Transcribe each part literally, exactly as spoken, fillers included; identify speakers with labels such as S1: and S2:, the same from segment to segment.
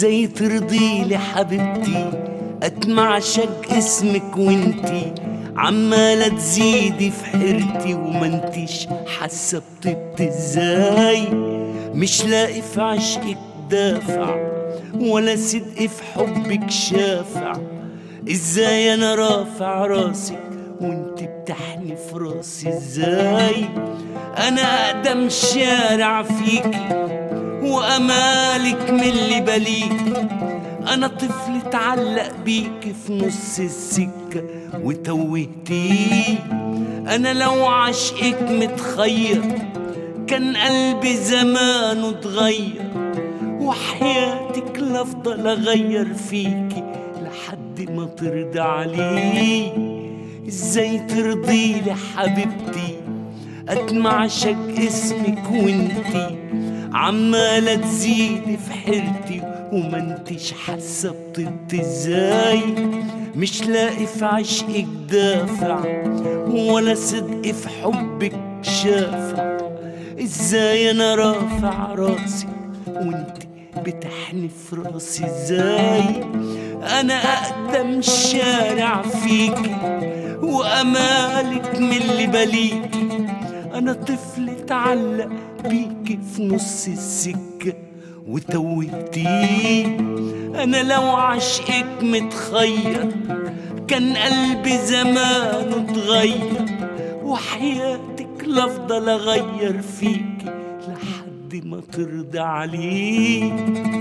S1: ازاي ترضي لي حبيبتي اتمع شق اسمك وانتي عمالة تزيدي في حيرتي وما انتيش حاسة بطيبتي. ازاي مش لاقي في عشقك دافع ولا صدق في حبك شافع؟ ازاي انا رافع راسك وانت بتحني في راسي؟ ازاي انا اقدم شارع فيكي وامالك من اللي بليكي؟ انا طفل اتعلق بيكي في نص السكة وتوهتيه. انا لو عشقك متخير كان قلبي زمانه اتغير، وحياتك لافضل اغير فيكي لحد ما ترضى عليه. ازاي ترضي لي حبيبتي اتمع شق اسمك وانتي عمالة تزيدي في حيرتي وما انتيش حاسة بطيبتي؟ ازاي مش لاقي في عشقك دافع ولا صدق في حبك شافع؟ ازاي انا رافع راسي وانتي بتحني في راسي؟ ازاي انا اقدم شارع فيكي وامالك من اللي بليكي؟ انا طفل اتعلق بيكي في نص السكة وتوهتيه. انا لو عشقك متخير كان قلبي زمانه اتغير، وحياتك لافضل اغير فيكي لحد ما ترضى عليه.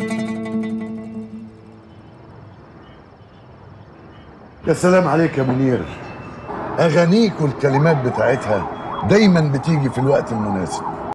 S2: يا سلام عليك يا منير، اغانيك والكلمات بتاعتها دايما بتيجي في الوقت المناسب.